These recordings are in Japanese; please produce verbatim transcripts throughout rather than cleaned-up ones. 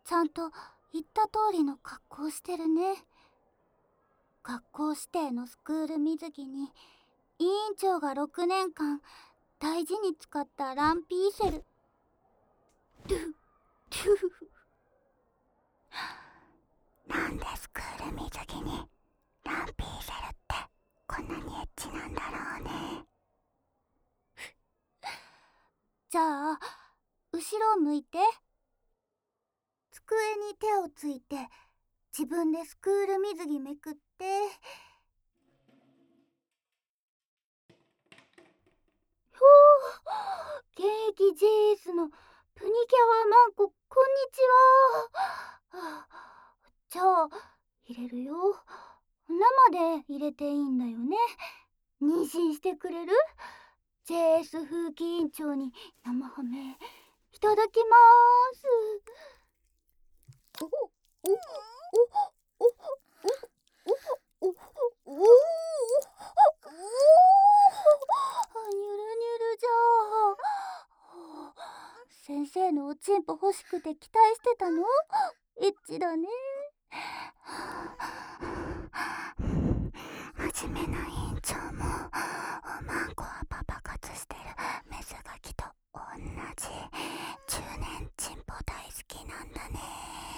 ちゃんと言った通りの格好してるね。学校指定のスクール水着に委員長がろくねんかん大事に使ったランピーセル。トゥトゥなんでスクール水着にランピーセルってこんなにエッチなんだろうね。じゃあ後ろを向いて。机に手をついて自分でスクール水着めくって。ほう、現役 ジェイエス のプニキャワマンコ、こんにちは。はあ、じゃあ入れるよ。生で入れていいんだよね。妊娠してくれる？ ジェイエス 風紀委員長に生ハメいただきまーす。おおおおおおおおおおニュルニュルじゃ。先生のおちんぽ欲しくて期待してたの？エッチだね。真面目な委員長もおまんこはパパ活してるメスガキと同じ中年チンポ大好きなんだね。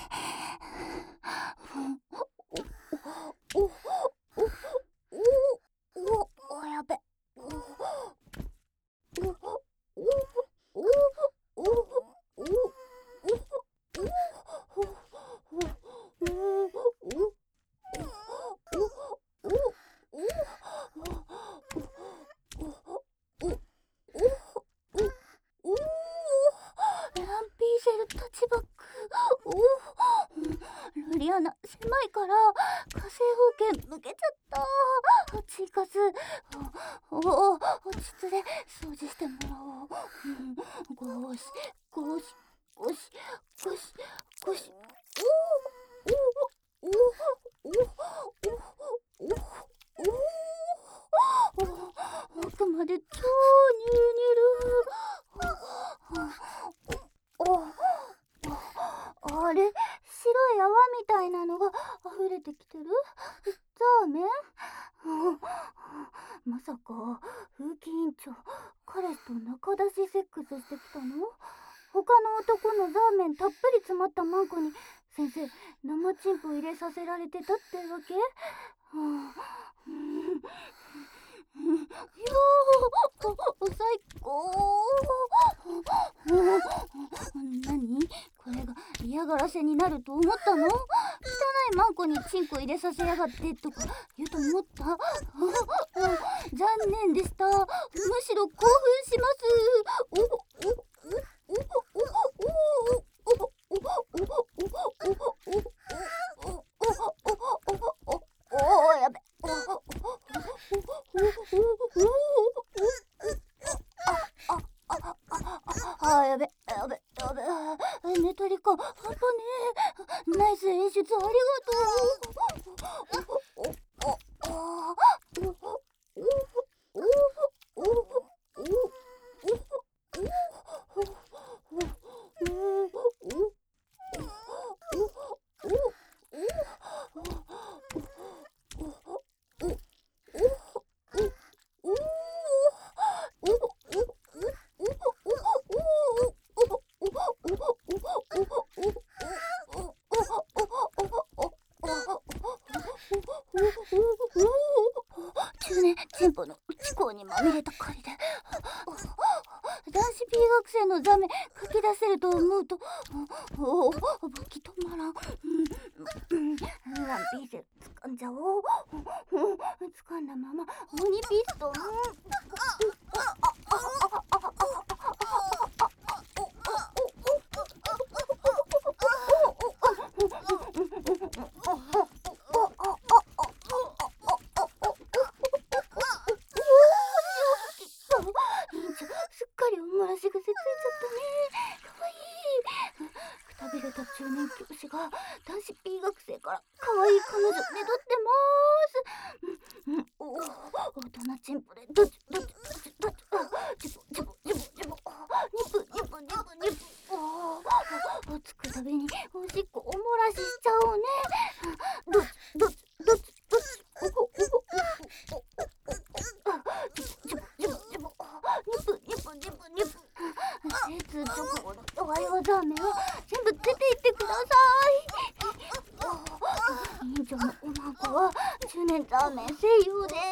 おおおおおおおやべ。おおおおおおおルリアナ狭いから火星方形抜けちゃった。チーカス、おお落ち着いて掃除してもらおう。ゴシゴシゴシゴシゴシ。おおおおおおおお奥まで超ニュルニュル。あれ、白い泡みたいなのが溢れてきてる？ザーメン？まさか風紀委員長、彼氏と仲出しセックスしてきたの？他の男のザーメンたっぷり詰まったマンコに先生生チンポ入れさせられてたってわけ？よー、最高。何？これが嫌がらせになると思ったの？汚いマンコにチンコ入れさせやがってとか言うと思った？残念でした。むしろ興奮します。おおおおおおおやべ。あやべやべやべ。寝取りか半端ねえ。ナイス演出ありがとう。中年チンポの内向にまみれた狩りで男子 P 学生のザメ書き出せると思うとおお武器止まらん。ランピーセル掴んじゃおう。掴んだまま鬼ピストン。すっかりおもらし癖ついちゃったね。かわいい。くたびれた中年教師が男子 P 学生からかわいい彼女ねどってまーす。うんうん、おお大人チンポでどっちどっちどっちどっちジボジボジボジボニプニプニプニプ。おおつくたびにおしっザーメンは全部出ていってください。委員長のお孫はじゅうねんザーメン声優です。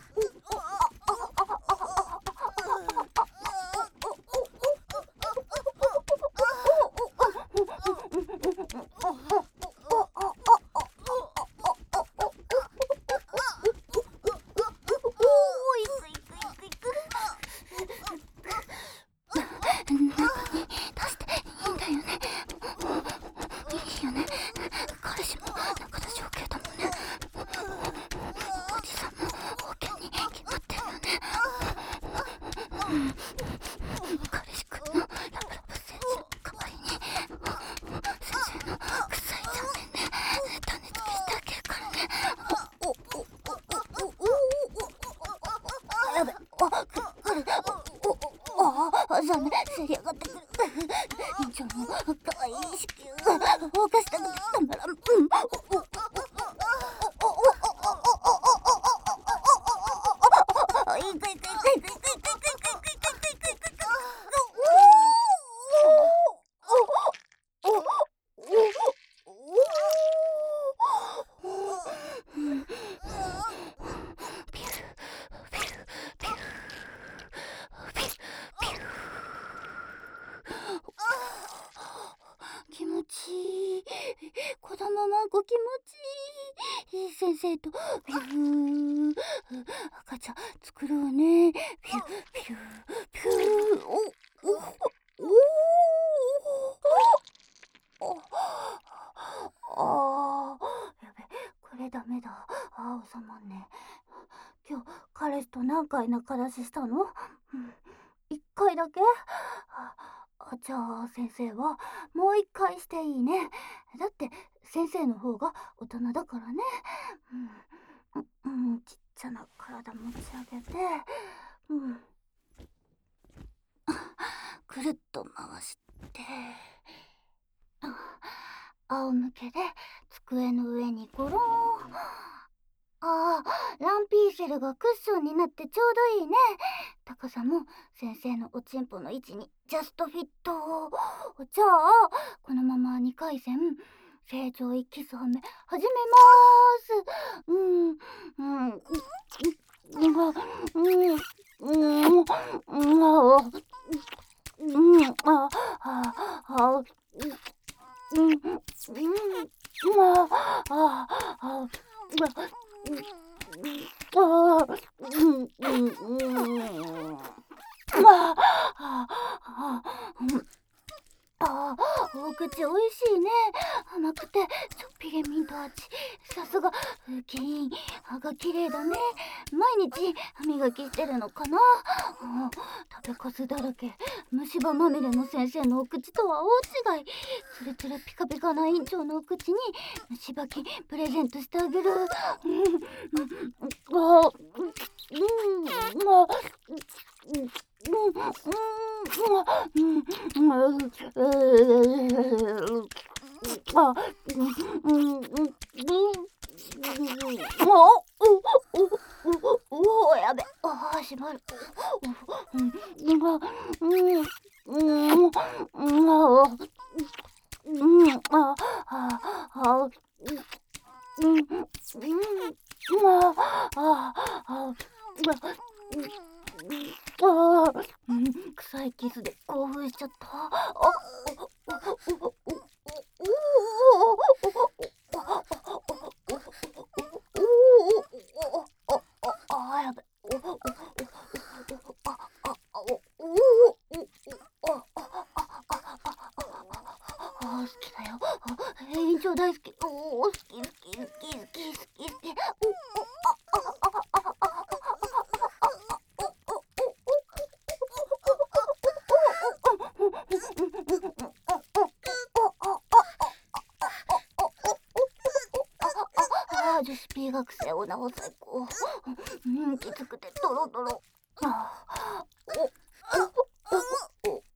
ザメせり上がってくる。委員長のかわいい子宮動かしたくてたまらん。気持ちいい。子供マンコ気持ちいい。先生とピュー赤ちゃん作ろうね。ピュピュピュー。おおおおあーやべ、これダメだ。あー収まんね。今日彼氏と何回仲出ししたの？うん、一回だけ？あ、じゃあ先生はもう一回していいね。だって先生の方が大人だからね。うん、うん、ちっちゃな体持ち上げて、うん、くるっと回して、仰向けで机の上にゴローン。ああ、ランピーセルがクッションになってちょうどいいね。高さも先生のおちんぽの位置にジャストフィット。じゃあこのままにかい戦成長一キス褒め始めます。うんうんうんうんうんうんうんあああうんうんあああああうんうんうんああああ、お口おいしいね。甘くてちょっぴりミント味。さすがキーン、歯が綺麗だね。毎日歯磨きしてるのかな。あ食べかすだらけ、虫歯まみれの先生のお口とは大違い。つるつるピカピカな院長のお口に虫歯菌プレゼントしてあげる。うん、あ、うん、あ、うん。うんうんうんあうんうんおおおやべああ閉まるうんうんうんうんあああうんうんあああああ、うん、臭いキスで興奮しちゃった。あ、あ、やべ。あ、好きだよ。委員長大好き。おお、好き好き好き好き好き好き。女子 P 学生を直最高。うん、きつくてドロドロ。あおおおおお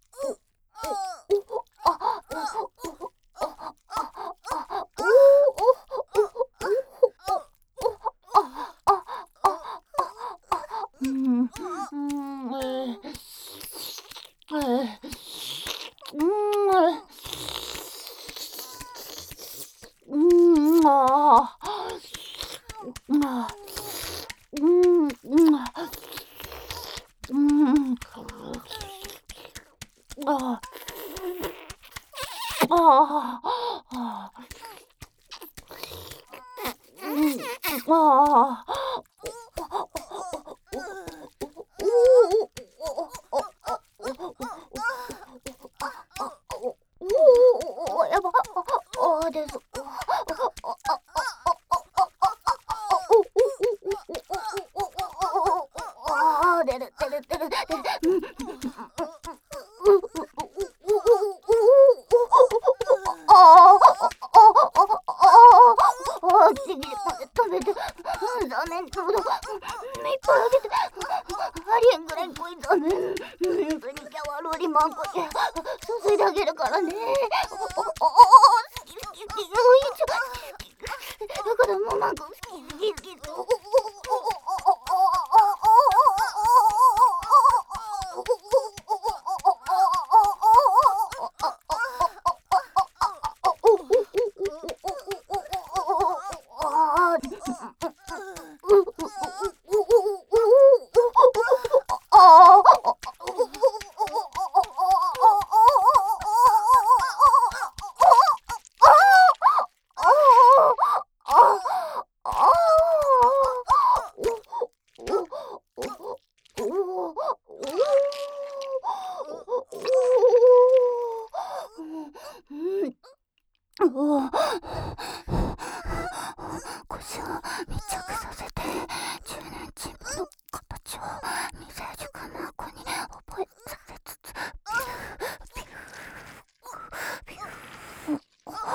うんうんあうん、うん、うん、ああ、ああ、うん、ああ、おお、やば、ああです。ああ、出る出る出る出る。うん。ああ、ああ、ちぎれ食べて、残念、ちょうど、いっぱいあげて、ありえんぐらい食い残念。プニキャはロリマンコに注いであげるからね。おおおお、好き好き好き、おいしょ。だからもうマンコ好き好き好き。腰を密着させて中年チンプの形を未成熟な子に覚えさせつつピューピューピュー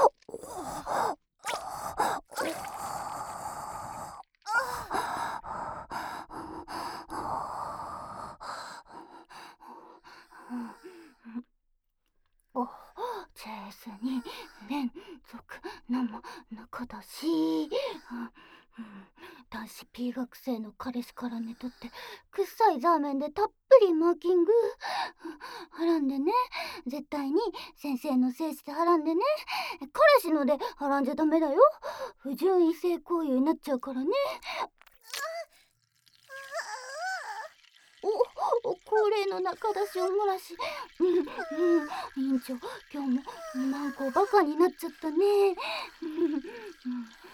お、チェイスに連続生中だし、うん、男子 P 学生の彼氏からねとって臭いザーメンでたっぷりマーキング、はらんでね、絶対に先生の精子ではらんでね、彼氏のではらんじゃダメだよ。不純異性行為になっちゃうからね。お、恒例の中出しを漏らし、うんうん、委員長今日もマンコバカになっちゃったね。うんうん